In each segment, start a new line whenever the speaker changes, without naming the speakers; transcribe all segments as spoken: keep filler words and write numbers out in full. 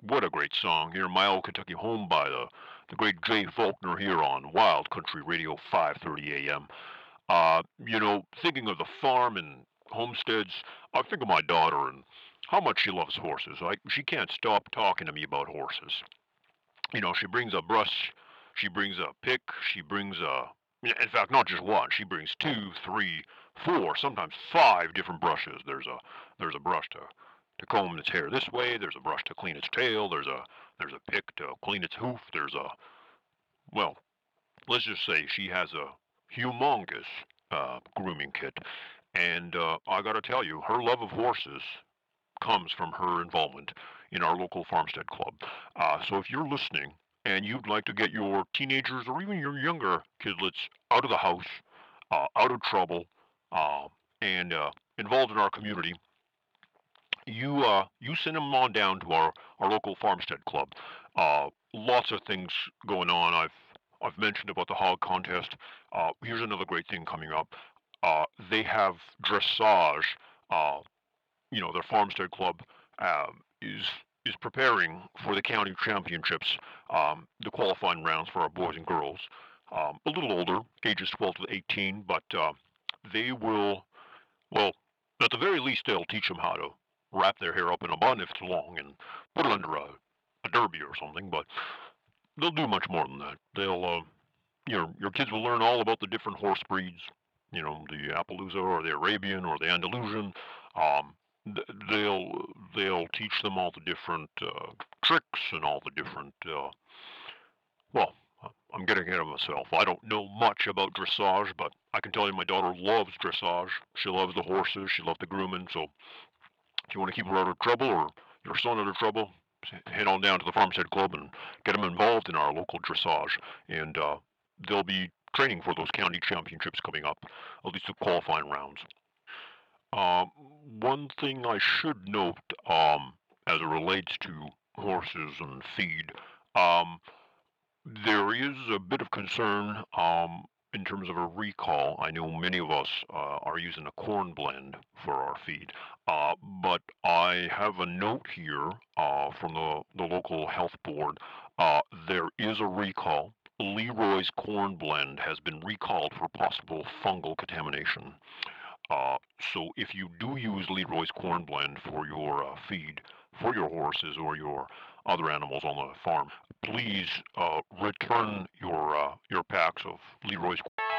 What a great song here, My Old Kentucky Home by the, the great Jay Faulkner here on Wild Country Radio five thirty A M. Uh, you know, thinking of the farm and homesteads, I think of my daughter and how much she loves horses. Like, she can't stop talking to me about horses. You know, she brings a brush, she brings a pick, she brings a, in fact, not just one. She brings two, three, four, sometimes five different brushes. There's a there's a brush to to comb its hair this way. There's a brush to clean its tail. There's a there's a pick to clean its hoof. There's a well, let's just say she has a humongous uh, grooming kit, and uh, I got to tell you, her love of horses comes from her involvement in our local farmstead club. Uh, so if you're listening and you'd like to get your teenagers or even your younger kidlets out of the house, uh, out of trouble, uh, and uh, involved in our community, you uh, you send them on down to our, our local farmstead club. Uh, lots of things going on. I've I've mentioned about the hog contest. Uh, here's another great thing coming up. Uh, they have dressage. Uh, you know, their farmstead club um, is is preparing for the county championships, um, the qualifying rounds for our boys and girls. Um, a little older, ages twelve to eighteen, but uh, they will, well, at the very least, they'll teach them how to wrap their hair up in a bun if it's long and put it under a, a derby or something. But they'll do much more than that. They'll, uh, your your kids will learn all about the different horse breeds. You know, the Appaloosa or the Arabian or the Andalusian. Um, they'll they'll teach them all the different uh, tricks and all the different. Uh, well, I'm getting ahead of myself. I don't know much about dressage, but I can tell you my daughter loves dressage. She loves the horses. She loves the grooming. So if you want to keep her out of trouble or your son out of trouble, head on down to the Farmstead Club and get them involved in our local dressage. And uh, they'll be training for those county championships coming up, at least the qualifying rounds. Um, One thing I should note, um, as it relates to horses and feed, um, there is a bit of concern um, in terms of a recall. I know many of us uh, are using a corn blend for our feed, uh, but I have a note here uh, from the, the local health board. Uh, there is a recall. Leroy's corn blend has been recalled for possible fungal contamination. Uh, so if you do use Leroy's corn blend for your uh, feed for your horses or your other animals on the farm, please uh, return your uh, your packs of Leroy's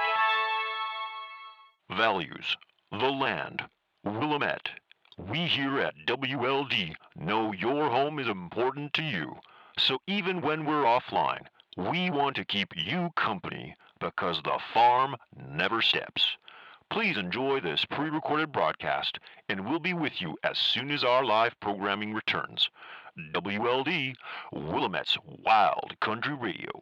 values. The land, Willamette. We here at W L D know your home is important to you. So even when we're offline, we want to keep you company because the farm never steps. Please enjoy this pre recorded broadcast, and we'll be with you as soon as our live programming returns. W L D, Willamette's Wild Country Radio.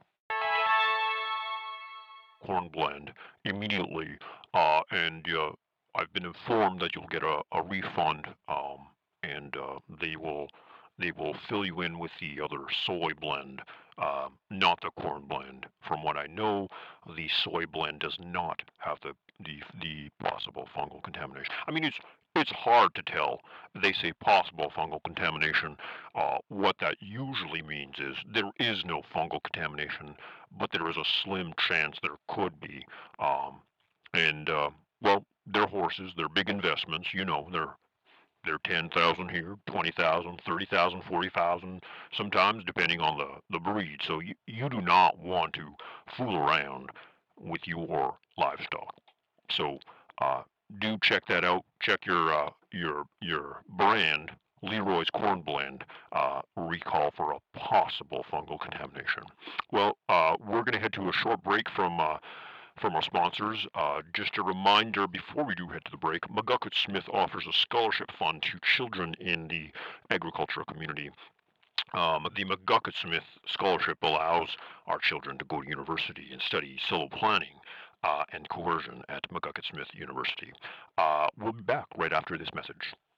Corn blend immediately, uh, and uh, I've been informed that you'll get a, a refund, um, and uh, they will they will fill you in with the other soy blend, uh, not the corn blend. From what I know, the soy blend does not have the the the possible fungal contamination. I mean, it's it's hard to tell. They say possible fungal contamination. Uh, what that usually means is there is no fungal contamination, but there is a slim chance there could be. Um, and uh, well, they're horses. They're big investments. You know, they're they're ten thousand here, twenty thousand, thirty thousand, forty thousand, sometimes depending on the the breed. So you you do not want to fool around with your livestock. So uh, do check that out. Check your uh, your your brand, Leroy's Corn Blend, uh, recall for a possible fungal contamination. Well, uh, we're going to head to a short break from uh, from our sponsors. Uh, just a reminder before we do head to the break, McGucket Smith offers a scholarship fund to children in the agricultural community. Um, the McGucket Smith Scholarship allows our children to go to university and study civil planning uh, and coercion at McGucket Smith University. Uh, we'll be back right after this message.